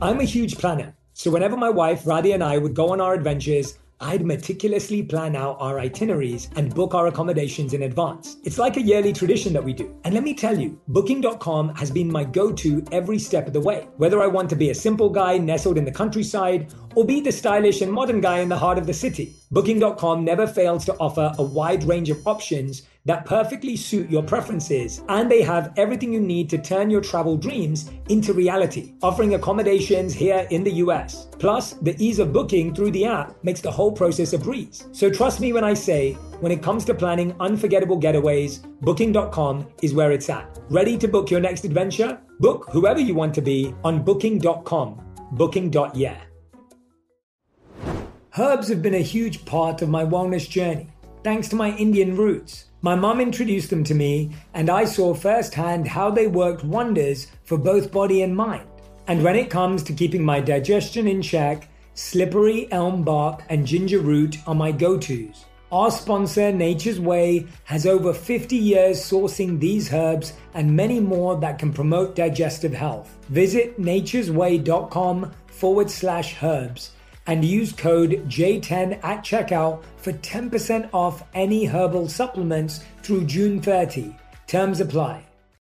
I'm a huge planner, so whenever my wife Radhi and I would go on our adventures, I'd meticulously plan out our itineraries and book our accommodations in advance. It's like a yearly tradition that we do. And let me tell you, Booking.com has been my go-to every step of the way. Whether I want to be a simple guy nestled in the countryside or be the stylish and modern guy in the heart of the city, Booking.com never fails to offer a wide range of options that perfectly suit your preferences, and they have everything you need to turn your travel dreams into reality, offering accommodations here in the US. Plus, the ease of booking through the app makes the whole process a breeze. So trust me when I say, when it comes to planning unforgettable getaways, Booking.com is where it's at. Ready to book your next adventure? Book whoever you want to be on Booking.com. Booking.yeah. Herbs have been a huge part of my wellness journey, thanks to my Indian roots. My mum introduced them to me, and I saw firsthand how they worked wonders for both body and mind. And when it comes to keeping my digestion in check, slippery elm bark and ginger root are my go-tos. Our sponsor, Nature's Way, has over 50 years sourcing these herbs and many more that can promote digestive health. Visit naturesway.com/herbs and use code J10 at checkout for 10% off any herbal supplements through June 30. Terms apply.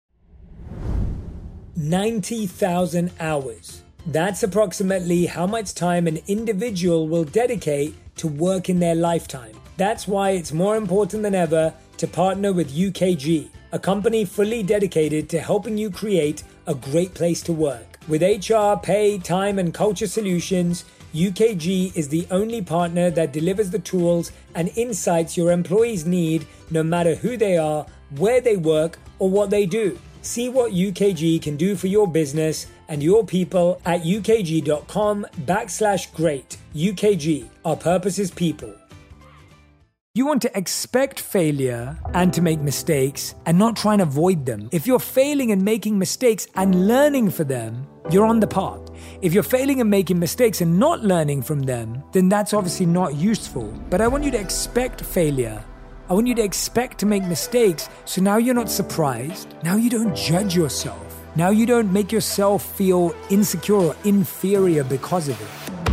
90,000 hours. That's approximately how much time an individual will dedicate to work in their lifetime. That's why it's more important than ever to partner with UKG, a company fully dedicated to helping you create a great place to work. With HR, pay, time, and culture solutions, UKG is the only partner that delivers the tools and insights your employees need, no matter who they are, where they work, or what they do. See what UKG can do for your business and your people at ukg.com/great. UKG, our purpose is people. You want to expect failure and to make mistakes and not try and avoid them. If you're failing and making mistakes and learning for them, you're on the path. If you're failing and making mistakes and not learning from them, then that's obviously not useful. But I want you to expect failure. I want you to expect to make mistakes, so now you're not surprised. Now you don't judge yourself. Now you don't make yourself feel insecure or inferior because of it.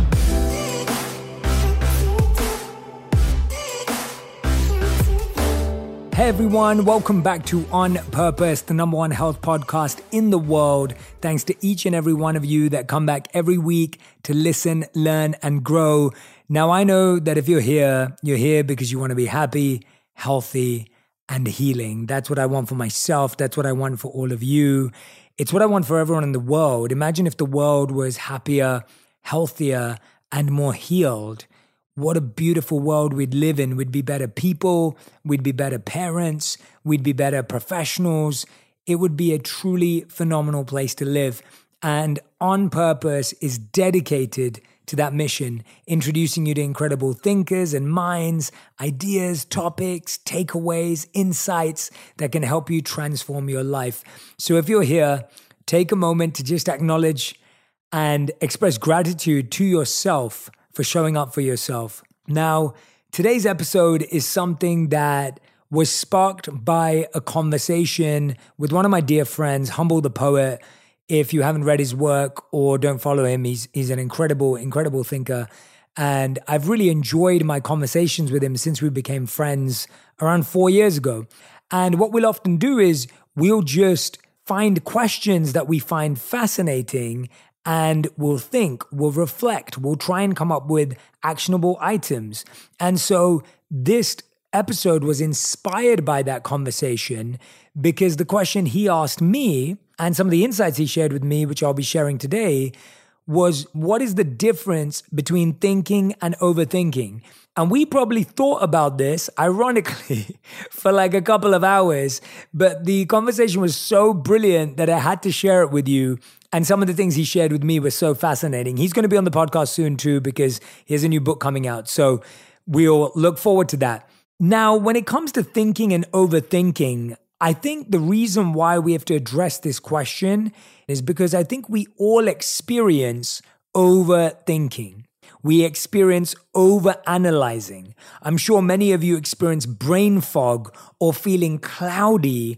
Hey everyone, welcome back to On Purpose, the number one health podcast in the world. Thanks to each and every one of you that come back every week to listen, learn, and grow. Now I know that if you're here because you want to be happy, healthy, and healing. That's what I want for myself. That's what I want for all of you. It's what I want for everyone in the world. Imagine if the world was happier, healthier, and more healed. What a beautiful world we'd live in. We'd be better people. We'd be better parents. We'd be better professionals. It would be a truly phenomenal place to live. And On Purpose is dedicated to that mission, introducing you to incredible thinkers and minds, ideas, topics, takeaways, insights that can help you transform your life. So if you're here, take a moment to just acknowledge and express gratitude to yourself for showing up for yourself. Now, today's episode is something that was sparked by a conversation with one of my dear friends, Humble the Poet. If you haven't read his work or don't follow him, he's an incredible thinker. And I've really enjoyed my conversations with him since we became friends around 4 years ago. And what we'll often do is we'll just find questions that we find fascinating, and we'll think, we'll reflect, we'll try and come up with actionable items. And so this episode was inspired by that conversation because the question he asked me and some of the insights he shared with me, which I'll be sharing today, was what is the difference between thinking and overthinking? And we probably thought about this, ironically, for like a couple of hours, but the conversation was so brilliant that I had to share it with you. And some of the things he shared with me were so fascinating. He's going to be on the podcast soon too, because he has a new book coming out. So we'll look forward to that. Now, when it comes to thinking and overthinking, I think the reason why we have to address this question is because I think we all experience overthinking. We experience overanalyzing. I'm sure many of you experience brain fog or feeling cloudy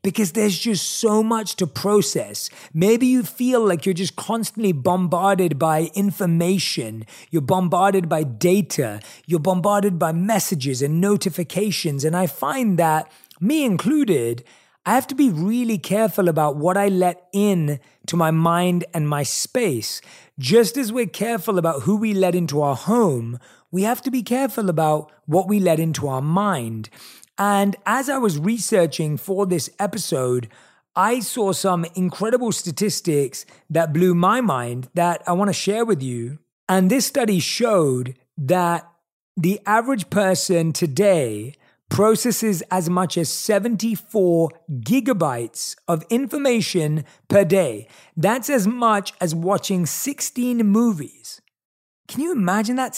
because there's just so much to process. Maybe you feel like you're just constantly bombarded by information. You're bombarded by data. You're bombarded by messages and notifications. And I find that, me included, I have to be really careful about what I let in to my mind and my space. Just as we're careful about who we let into our home, we have to be careful about what we let into our mind. And as I was researching for this episode, I saw some incredible statistics that blew my mind that I want to share with you. And this study showed that the average person today processes as much as 74 gigabytes of information per day. That's as much as watching 16 movies. Can you imagine that?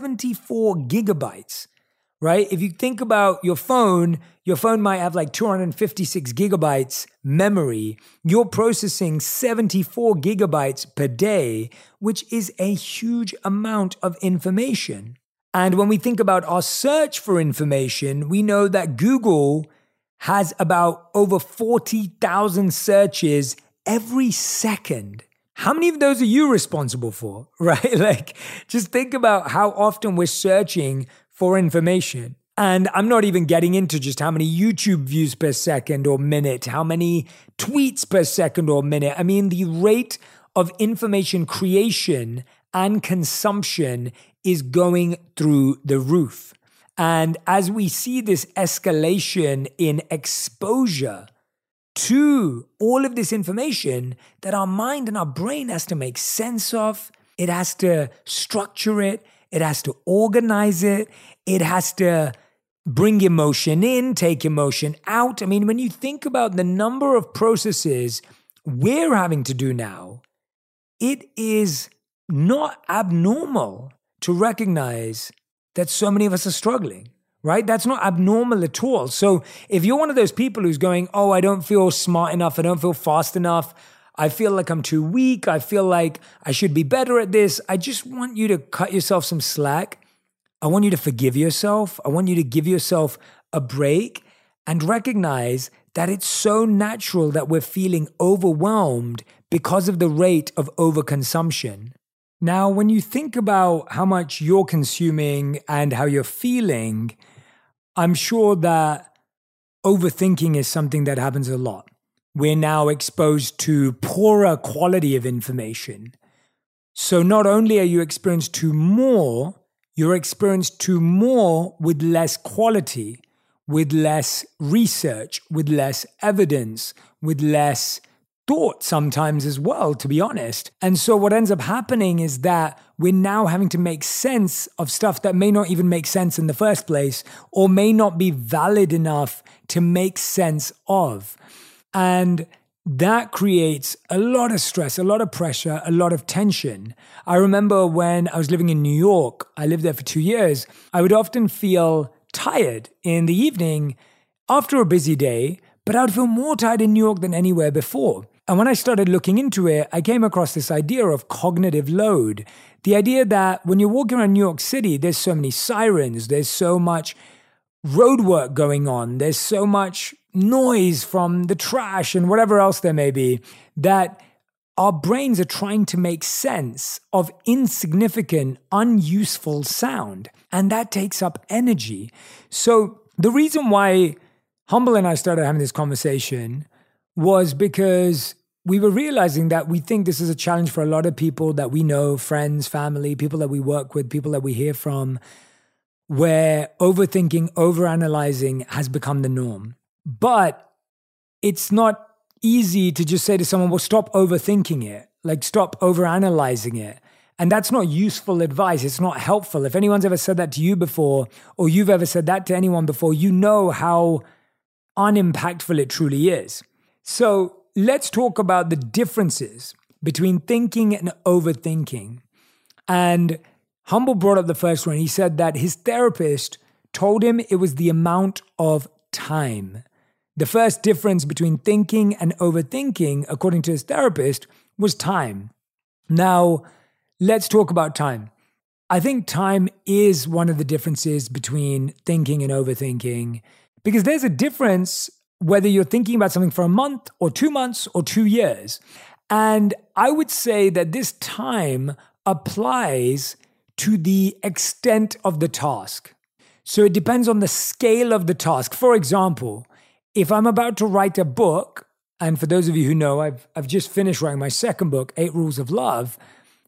74 gigabytes, right? If you think about your phone might have like 256 gigabytes memory. You're processing 74 gigabytes per day, which is a huge amount of information. And when we think about our search for information, we know that Google has about over 40,000 searches every second. How many of those are you responsible for, right? Like, just think about how often we're searching for information. And I'm not even getting into just how many YouTube views per second or minute, how many tweets per second or minute. I mean, the rate of information creation and consumption is going through the roof. And as we see this escalation in exposure to all of this information that our mind and our brain has to make sense of, it has to structure it, it has to organize it, it has to bring emotion in, take emotion out. I mean, when you think about the number of processes we're having to do now, it is not abnormal to recognize that so many of us are struggling, right? That's not abnormal at all. So if you're one of those people who's going, oh, I don't feel smart enough, I don't feel fast enough, I feel like I'm too weak, I feel like I should be better at this, I just want you to cut yourself some slack. I want you to forgive yourself. I want you to give yourself a break and recognize that it's so natural that we're feeling overwhelmed because of the rate of overconsumption. Now, when you think about how much you're consuming and how you're feeling, I'm sure that overthinking is something that happens a lot. We're now exposed to poorer quality of information. So not only are you experienced to more, you're experienced to more with less quality, with less research, with less evidence, with less thought sometimes as well, to be honest. And so what ends up happening is that we're now having to make sense of stuff that may not even make sense in the first place, or may not be valid enough to make sense of. And that creates a lot of stress, a lot of pressure, a lot of tension. I remember when I was living in New York, I lived there for 2 years, I would often feel tired in the evening after a busy day, but I would feel more tired in New York than anywhere before. And when I started looking into it, I came across this idea of cognitive load. The idea that when you're walking around New York City, there's so many sirens, there's so much roadwork going on, there's so much noise from the trash and whatever else there may be, that our brains are trying to make sense of insignificant, unuseful sound. And that takes up energy. So the reason why Humble and I started having this conversation was because we were realizing that we think this is a challenge for a lot of people that we know, friends, family, people that we work with, people that we hear from, where overthinking, overanalyzing has become the norm. But it's not easy to just say to someone, well, stop overthinking it, like stop overanalyzing it. And that's not useful advice. It's not helpful. If anyone's ever said that to you before, or you've ever said that to anyone before, you know how unimpactful it truly is. So let's talk about the differences between thinking and overthinking. And Humble brought up the first one. He said that his therapist told him it was the amount of time. The first difference between thinking and overthinking, according to his therapist, was time. Now, let's talk about time. I think time is one of the differences between thinking and overthinking, because there's a difference whether you're thinking about something for a month or 2 months or 2 years. And I would say that this time applies to the extent of the task. So it depends on the scale of the task. For example, if I'm about to write a book, and for those of you who know, I've just finished writing my second book, 8 Rules of Love.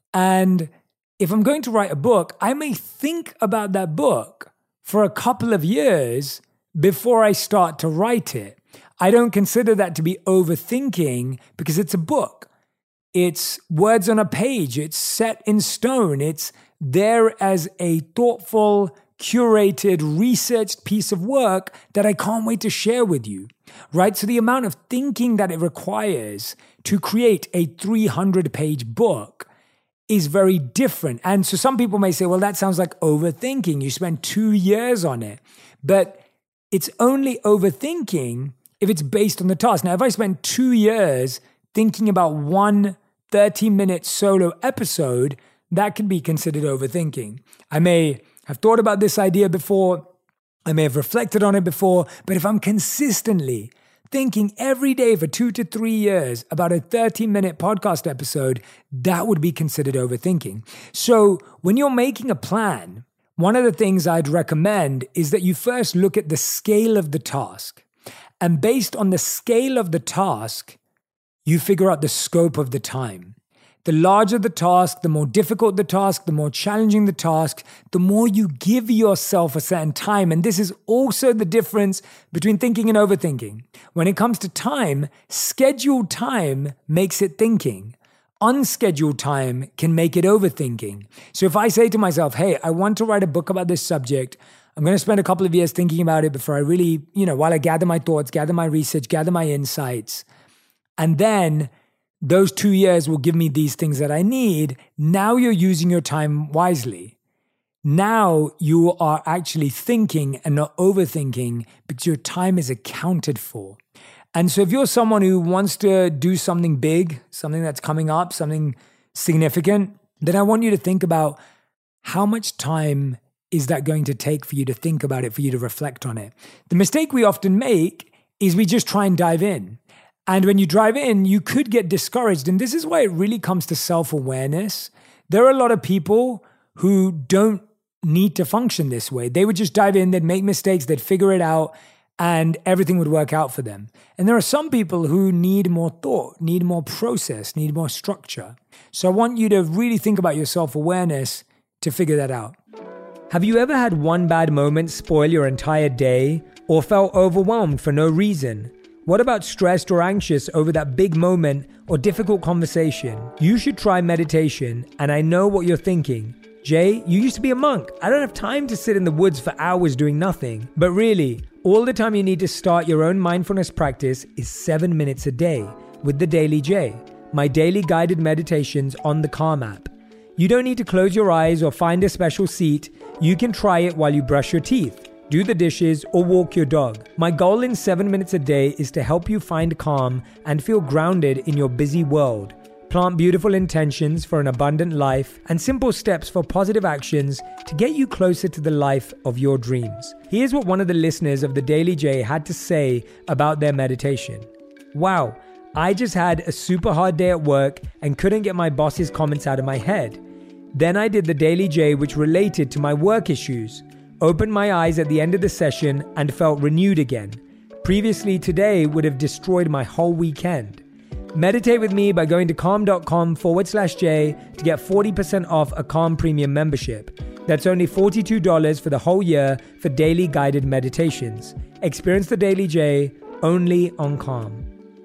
And if I'm going to write a book, I may think about that book for a couple of years before I start to write it. I don't consider that to be overthinking because it's a book. It's words on a page. It's set in stone. It's there as a thoughtful, curated, researched piece of work that I can't wait to share with you, right? So the amount of thinking that it requires to create a 300-page book is very different. And so some people may say, well, that sounds like overthinking. You spent 2 years on it. But it's only overthinking if it's based on the task. Now, if I spend 2 years thinking about one 30-minute solo episode, that can be considered overthinking. I may have thought about this idea before, I may have reflected on it before, but if I'm consistently thinking every day for 2 to 3 years about a 30-minute podcast episode, that would be considered overthinking. So when you're making a plan, one of the things I'd recommend is that you first look at the scale of the task. And based on the scale of the task, you figure out the scope of the time. The larger the task, the more difficult the task, the more challenging the task, the more you give yourself a certain time. And this is also the difference between thinking and overthinking. When it comes to time, scheduled time makes it thinking. Unscheduled time can make it overthinking. So if I say to myself, hey, I want to write a book about this subject, I'm going to spend a couple of years thinking about it before I really, while I gather my thoughts, gather my research, gather my insights. And then those 2 years will give me these things that I need. Now you're using your time wisely. Now you are actually thinking and not overthinking because your time is accounted for. And so if you're someone who wants to do something big, something that's coming up, something significant, then I want you to think about how much time is that going to take for you to think about it, for you to reflect on it. The mistake we often make is we just try and dive in. And when you dive in, you could get discouraged. And this is why it really comes to self-awareness. There are a lot of people who don't need to function this way. They would just dive in, they'd make mistakes, they'd figure it out, and everything would work out for them. And there are some people who need more thought, need more process, need more structure. So I want you to really think about your self-awareness to figure that out. Have you ever had one bad moment spoil your entire day or felt overwhelmed for no reason? What about stressed or anxious over that big moment or difficult conversation? You should try meditation, and I know what you're thinking. Jay, you used to be a monk. I don't have time to sit in the woods for hours doing nothing. But really, all the time you need to start your own mindfulness practice is 7 minutes a day with the Daily Jay, my daily guided meditations on the Calm app. You don't need to close your eyes or find a special seat. You can try it while you brush your teeth, do the dishes, or walk your dog. My goal in 7 minutes a day is to help you find calm and feel grounded in your busy world. Plant beautiful intentions for an abundant life and simple steps for positive actions to get you closer to the life of your dreams. Here's what one of the listeners of the Daily Jay had to say about their meditation. Wow, I just had a super hard day at work and couldn't get my boss's comments out of my head. Then I did the Daily Jay, which related to my work issues. Opened my eyes at the end of the session and felt renewed again. Previously, today would have destroyed my whole weekend. Meditate with me by going to calm.com/J to get 40% off a Calm Premium membership. That's only $42 for the whole year for daily guided meditations. Experience the Daily Jay only on Calm.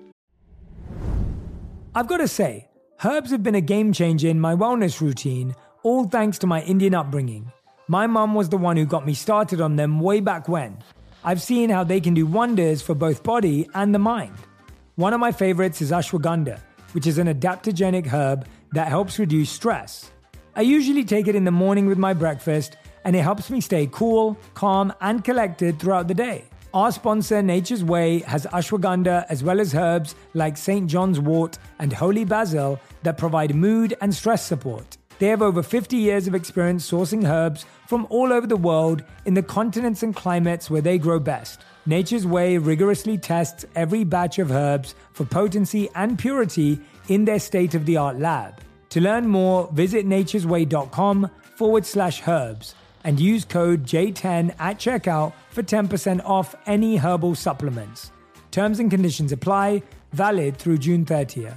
I've got to say, herbs have been a game changer in my wellness routine, all thanks to my Indian upbringing. My mum was the one who got me started on them way back when. I've seen how they can do wonders for both body and the mind. One of my favorites is ashwagandha, which is an adaptogenic herb that helps reduce stress. I usually take it in the morning with my breakfast, and it helps me stay cool, calm, and collected throughout the day. Our sponsor, Nature's Way, has ashwagandha as well as herbs like St. John's wort and holy basil that provide mood and stress support. They have over 50 years of experience sourcing herbs from all over the world in the continents and climates where they grow best. Nature's Way rigorously tests every batch of herbs for potency and purity in their state-of-the-art lab. To learn more, visit naturesway.com/herbs and use code J10 at checkout for 10% off any herbal supplements. Terms and conditions apply, valid through June 30th.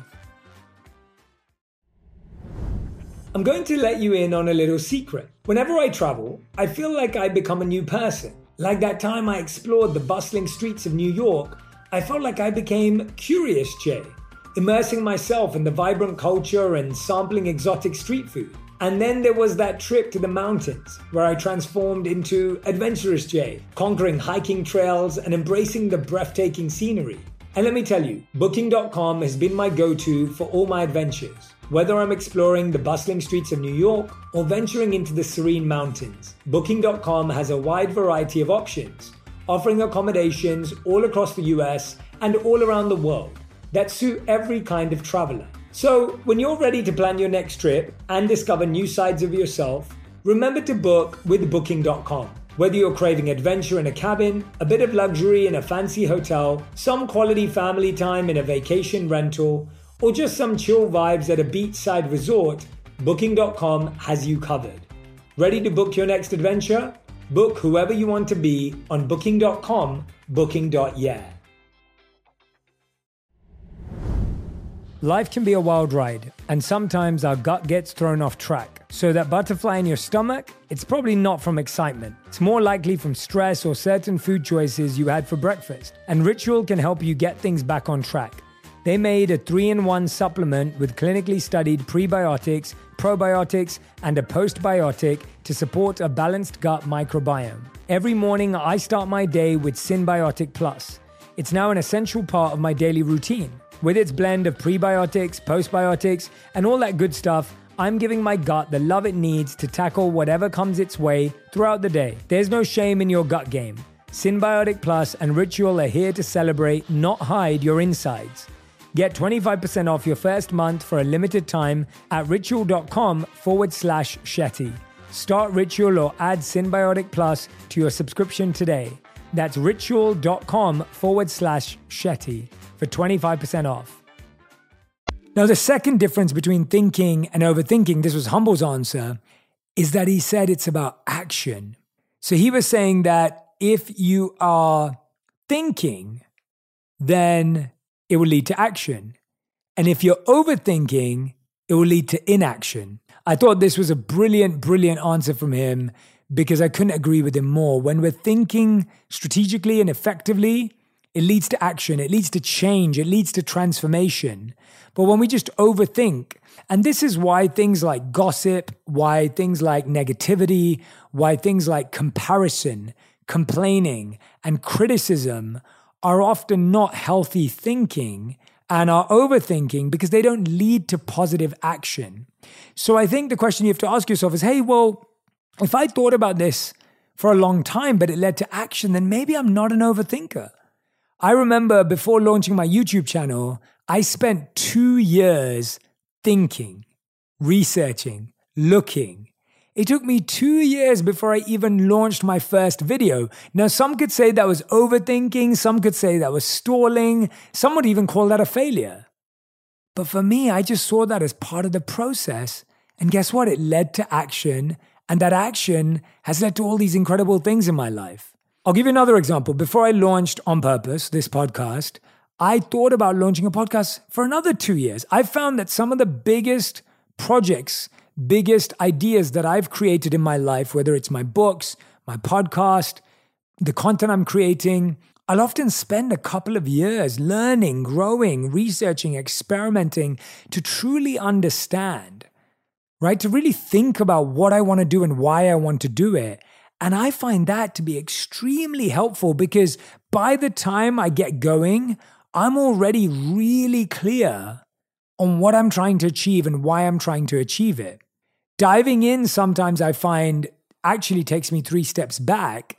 I'm going to let you in on a little secret. Whenever I travel, I feel like I become a new person. Like that time I explored the bustling streets of New York, I felt like I became Curious Jay, immersing myself in the vibrant culture and sampling exotic street food. And then there was that trip to the mountains, where I transformed into Adventurous Jay, conquering hiking trails and embracing the breathtaking scenery. And let me tell you, Booking.com has been my go-to for all my adventures. Whether I'm exploring the bustling streets of New York or venturing into the serene mountains, Booking.com has a wide variety of options, offering accommodations all across the US and all around the world that suit every kind of traveler. So when you're ready to plan your next trip and discover new sides of yourself, remember to book with Booking.com. Whether you're craving adventure in a cabin, a bit of luxury in a fancy hotel, some quality family time in a vacation rental, or just some chill vibes at a beachside resort, Booking.com has you covered. Ready to book your next adventure? Book whoever you want to be on Booking.com, Booking.yeah. Life can be a wild ride, and sometimes our gut gets thrown off track. So that butterfly in your stomach, it's probably not from excitement. It's more likely from stress or certain food choices you had for breakfast. And Ritual can help you get things back on track. They made a 3-in-1 supplement with clinically studied prebiotics, probiotics, and a postbiotic to support a balanced gut microbiome. Every morning, I start my day with Synbiotic Plus. It's now an essential part of my daily routine. With its blend of prebiotics, postbiotics, and all that good stuff, I'm giving my gut the love it needs to tackle whatever comes its way throughout the day. There's no shame in your gut game. Synbiotic Plus and Ritual are here to celebrate, not hide your insides. Get 25% off your first month for a limited time at ritual.com/Shetty. Start Ritual or add Synbiotic Plus to your subscription today. That's ritual.com/Shetty for 25% off. Now, the second difference between thinking and overthinking, this was Humble's answer, is that he said it's about action. So he was saying that if you are thinking, then it will lead to action. And if you're overthinking, it will lead to inaction. I thought this was a brilliant, brilliant answer from him because I couldn't agree with him more. When we're thinking strategically and effectively, it leads to action, it leads to change, it leads to transformation. But when we just overthink, and this is why things like gossip, why things like negativity, why things like comparison, complaining, and criticism are often not healthy thinking and are overthinking because they don't lead to positive action. So I think the question you have to ask yourself is, hey, well, if I thought about this for a long time, but it led to action, then maybe I'm not an overthinker. I remember before launching my YouTube channel, I spent 2 years thinking, researching, looking. It took me 2 years before I even launched my first video. Now, some could say that was overthinking. Some could say that was stalling. Some would even call that a failure. But for me, I just saw that as part of the process. And guess what? It led to action. And that action has led to all these incredible things in my life. I'll give you another example. Before I launched On Purpose, this podcast, I thought about launching a podcast for another 2 years. I found that some of the biggest projects, biggest ideas that I've created in my life, whether it's my books, my podcast, the content I'm creating, I'll often spend a couple of years learning, growing, researching, experimenting to truly understand, right? To really think about what I want to do and why I want to do it. And I find that to be extremely helpful because by the time I get going, I'm already really clear on what I'm trying to achieve and why I'm trying to achieve it. Diving in sometimes I find actually takes me 3 steps back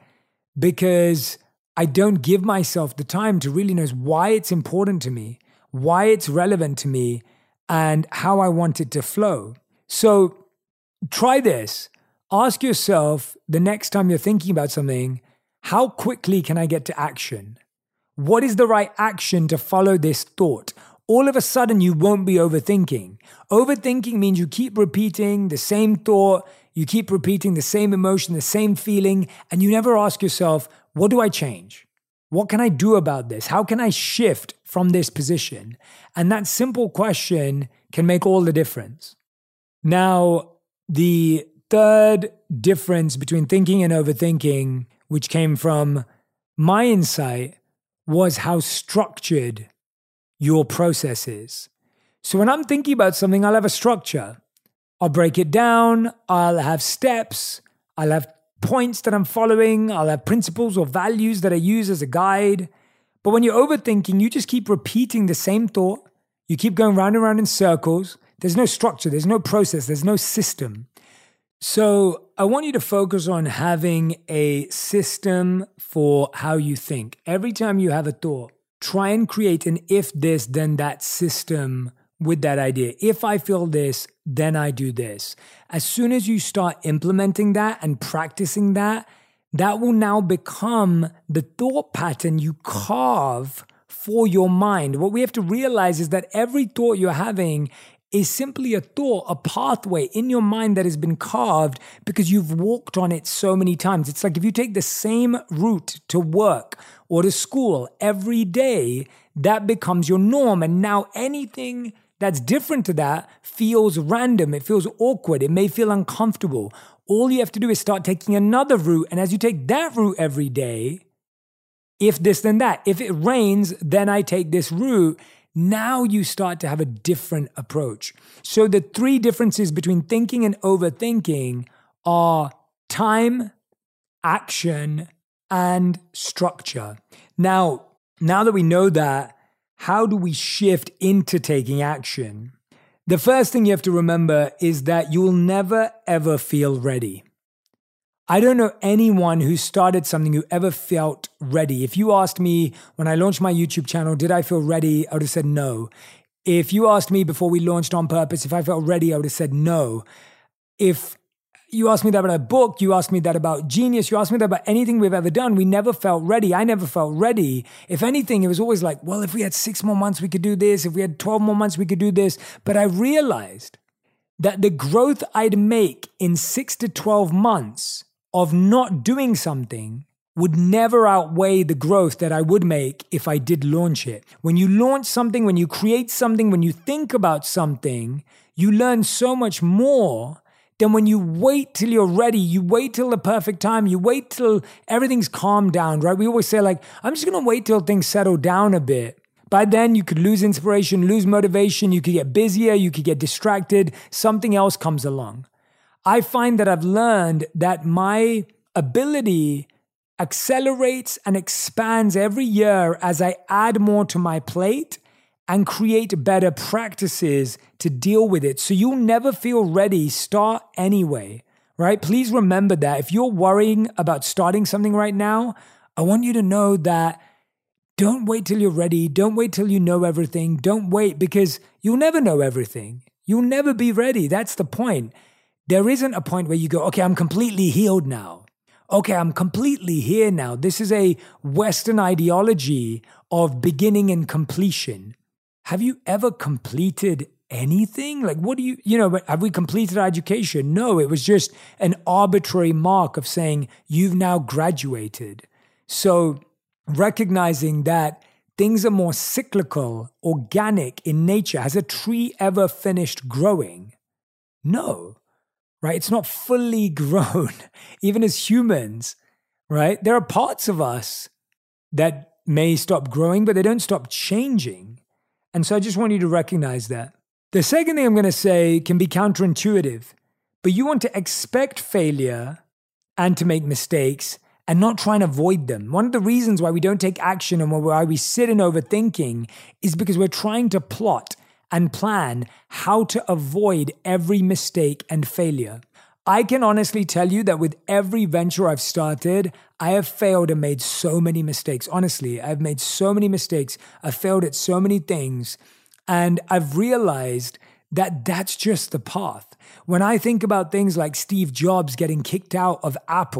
because I don't give myself the time to really know why it's important to me, why it's relevant to me, and how I want it to flow. So try this. Ask yourself the next time you're thinking about something, how quickly can I get to action? What is the right action to follow this thought? All of a sudden, you won't be overthinking. Overthinking means you keep repeating the same thought, you keep repeating the same emotion, the same feeling, and you never ask yourself, what do I change? What can I do about this? How can I shift from this position? And that simple question can make all the difference. Now, the third difference between thinking and overthinking, which came from my insight, was how structured your process is. So when I'm thinking about something, I'll have a structure. I'll break it down. I'll have steps. I'll have points that I'm following. I'll have principles or values that I use as a guide. But when you're overthinking, you just keep repeating the same thought. You keep going round and round in circles. There's no structure. There's no process. There's no system. So I want you to focus on having a system for how you think. Every time you have a thought, try and create an if this, then that system with that idea. If I feel this, then I do this. As soon as you start implementing that and practicing that, that will now become the thought pattern you carve for your mind. What we have to realize is that every thought you're having is simply a thought, a pathway in your mind that has been carved because you've walked on it so many times. It's like if you take the same route to work or to school every day, that becomes your norm. And now anything that's different to that feels random. It feels awkward. It may feel uncomfortable. All you have to do is start taking another route. And as you take that route every day, if this, then that. If it rains, then I take this route. Now you start to have a different approach. So the three differences between thinking and overthinking are time, action, and structure. Now that we know that, how do we shift into taking action? The first thing you have to remember is that you will never, ever feel ready. I don't know anyone who started something who ever felt ready. If you asked me when I launched my YouTube channel, did I feel ready? I would have said no. If you asked me before we launched On Purpose, if I felt ready, I would have said no. If you asked me that about a book, you asked me that about Genius, you asked me that about anything we've ever done, we never felt ready. I never felt ready. If anything, it was always like, well, if we had 6 more months, we could do this. If we had 12 more months, we could do this. But I realized that the growth I'd make in 6 to 12 months of not doing something would never outweigh the growth that I would make if I did launch it. When you launch something, when you create something, when you think about something, you learn so much more than when you wait till you're ready. You wait till the perfect time. You wait till everything's calmed down, right? We always say like, I'm just going to wait till things settle down a bit. By then you could lose inspiration, lose motivation. You could get busier. You could get distracted. Something else comes along. I find that I've learned that my ability accelerates and expands every year as I add more to my plate and create better practices to deal with it. So you'll never feel ready. Start anyway, right? Please remember that. If you're worrying about starting something right now, I want you to know that don't wait till you're ready. Don't wait till you know everything. Don't wait because you'll never know everything. You'll never be ready. That's the point. There isn't a point where you go, okay, I'm completely healed now. Okay, I'm completely here now. This is a Western ideology of beginning and completion. Have you ever completed anything? Like, what do have we completed our education? No, it was just an arbitrary mark of saying you've now graduated. So recognizing that things are more cyclical, organic in nature. Has a tree ever finished growing? No. Right? It's not fully grown, even as humans, right? There are parts of us that may stop growing, but they don't stop changing. And so I just want you to recognize that. The second thing I'm going to say can be counterintuitive, but you want to expect failure and to make mistakes and not try and avoid them. One of the reasons why we don't take action and why we sit in overthinking is because we're trying to plot and plan how to avoid every mistake and failure. I can honestly tell you that with every venture I've started, I have failed and made so many mistakes. Honestly, I've made so many mistakes. I've failed at so many things. And I've realized that that's just the path. When I think about things like Steve Jobs getting kicked out of Apple,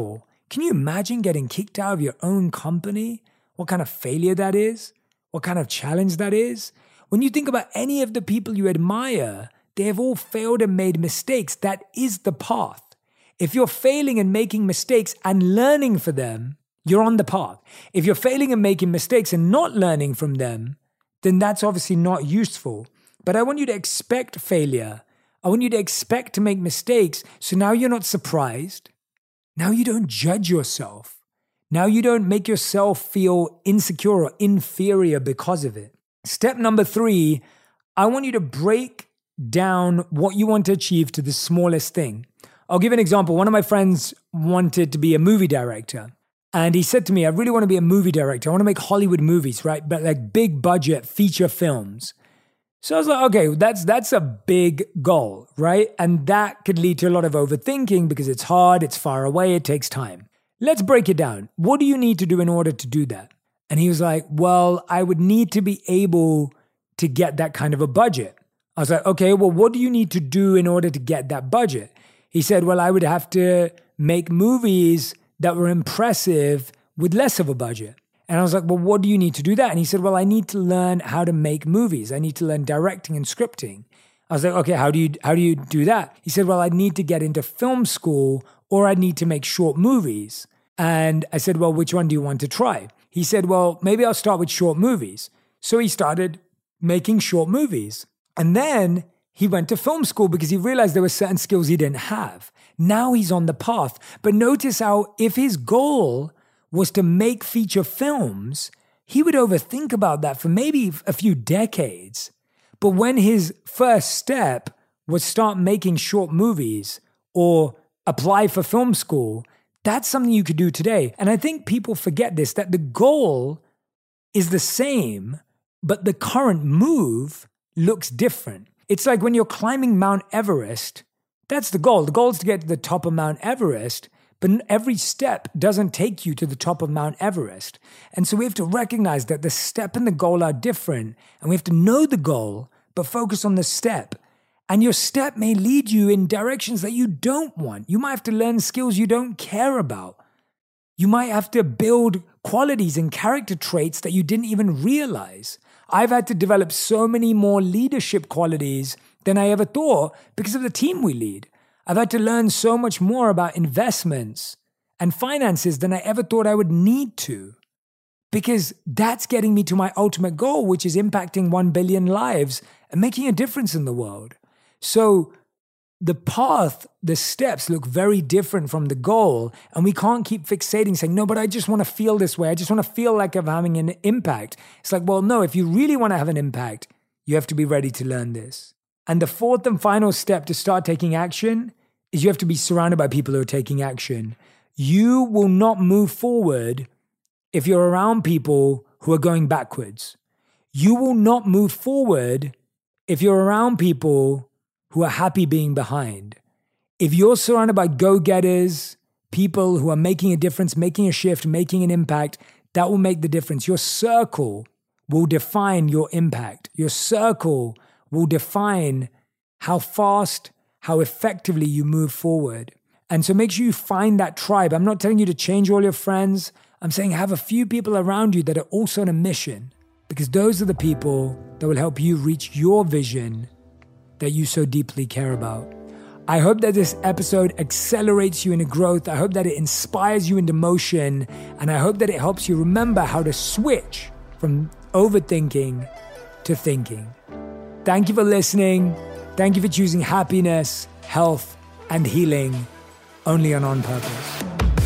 Can you imagine getting kicked out of your own company? What kind of failure that is? What kind of challenge that is? When you think about any of the people you admire, they have all failed and made mistakes. That is the path. If you're failing and making mistakes and learning from them, you're on the path. If you're failing and making mistakes and not learning from them, then that's obviously not useful. But I want you to expect failure. I want you to expect to make mistakes. So now you're not surprised. Now you don't judge yourself. Now you don't make yourself feel insecure or inferior because of it. Step number 3, I want you to break down what you want to achieve to the smallest thing. I'll give an example. One of my friends wanted to be a movie director. And he said to me, I really want to be a movie director. I want to make Hollywood movies, right? But like big budget feature films. So I was like, okay, that's a big goal, right? And that could lead to a lot of overthinking because it's hard, it's far away, it takes time. Let's break it down. What do you need to do in order to do that? And he was like, well, I would need to be able to get that kind of a budget. I was like, okay, well, what do you need to do in order to get that budget? He said, well, I would have to make movies that were impressive with less of a budget. And I was like, well, what do you need to do that? And he said, well, I need to learn how to make movies. I need to learn directing and scripting. I was like, okay, how do you do that? He said, well, I need to get into film school or I need to make short movies. And I said, well, which one do you want to try? He said, well, maybe I'll start with short movies. So he started making short movies. And then he went to film school because he realized there were certain skills he didn't have. Now he's on the path. But notice how if his goal was to make feature films, he would overthink about that for maybe a few decades. But when his first step was start making short movies or apply for film school, that's something you could do today. And I think people forget this, that the goal is the same, but the current move looks different. It's like when you're climbing Mount Everest, that's the goal. The goal is to get to the top of Mount Everest, but every step doesn't take you to the top of Mount Everest. And so we have to recognize that the step and the goal are different. And we have to know the goal, but focus on the step. And your step may lead you in directions that you don't want. You might have to learn skills you don't care about. You might have to build qualities and character traits that you didn't even realize. I've had to develop so many more leadership qualities than I ever thought because of the team we lead. I've had to learn so much more about investments and finances than I ever thought I would need to, because that's getting me to my ultimate goal, which is impacting 1 billion lives and making a difference in the world. So the path, the steps look very different from the goal, and we can't keep fixating saying, no, but I just want to feel this way. I just want to feel like I'm having an impact. It's like, well, no, if you really want to have an impact, you have to be ready to learn this. And the fourth and final step to start taking action is you have to be surrounded by people who are taking action. You will not move forward if you're around people who are going backwards. You will not move forward if you're around people who are happy being behind. If you're surrounded by go-getters, people who are making a difference, making a shift, making an impact, that will make the difference. Your circle will define your impact. Your circle will define how fast, how effectively you move forward. And so make sure you find that tribe. I'm not telling you to change all your friends. I'm saying have a few people around you that are also on a mission, because those are the people that will help you reach your vision that you so deeply care about. I hope that this episode accelerates you into growth. I hope that it inspires you into motion. And I hope that it helps you remember how to switch from overthinking to thinking. Thank you for listening. Thank you for choosing happiness, health, and healing only on Purpose.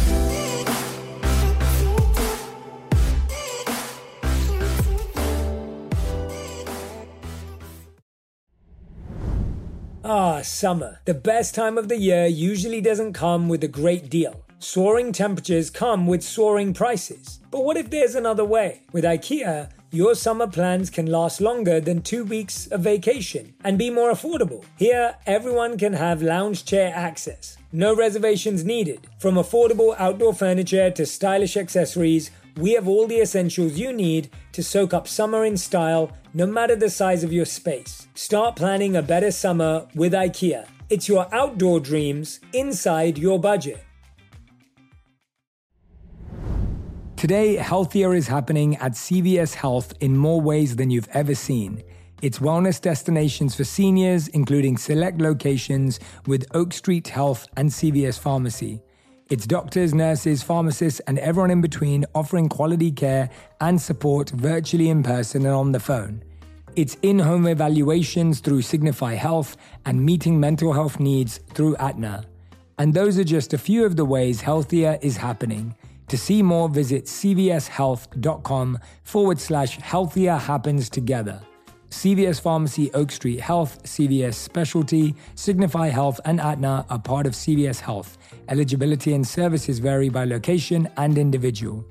Summer. The best time of the year usually doesn't come with a great deal. Soaring temperatures come with soaring prices. But what if there's another way? With IKEA, your summer plans can last longer than 2 weeks of vacation and be more affordable. Here, everyone can have lounge chair access. No reservations needed. From affordable outdoor furniture to stylish accessories, we have all the essentials you need to soak up summer in style, no matter the size of your space. Start planning a better summer with IKEA. It's your outdoor dreams inside your budget. Today, healthier is happening at CVS Health in more ways than you've ever seen. It's wellness destinations for seniors, including select locations with Oak Street Health and CVS Pharmacy. It's doctors, nurses, pharmacists, and everyone in between offering quality care and support virtually, in person, and on the phone. It's in-home evaluations through Signify Health and meeting mental health needs through Aetna. And those are just a few of the ways healthier is happening. To see more, visit cvshealth.com/healthier happens together. CVS Pharmacy, Oak Street Health, CVS Specialty, Signify Health, and Aetna are part of CVS Health. Eligibility and services vary by location and individual.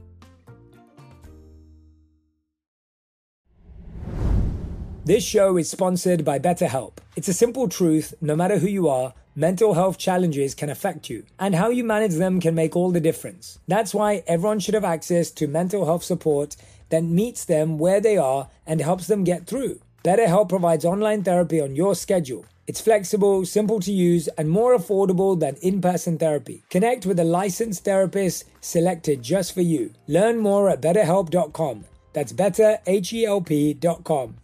This show is sponsored by BetterHelp. It's a simple truth: no matter who you are, mental health challenges can affect you, and how you manage them can make all the difference. That's why everyone should have access to mental health support that meets them where they are and helps them get through. BetterHelp provides online therapy on your schedule. It's flexible, simple to use, and more affordable than in-person therapy. Connect with a licensed therapist selected just for you. Learn more at betterhelp.com. That's betterhelp.com.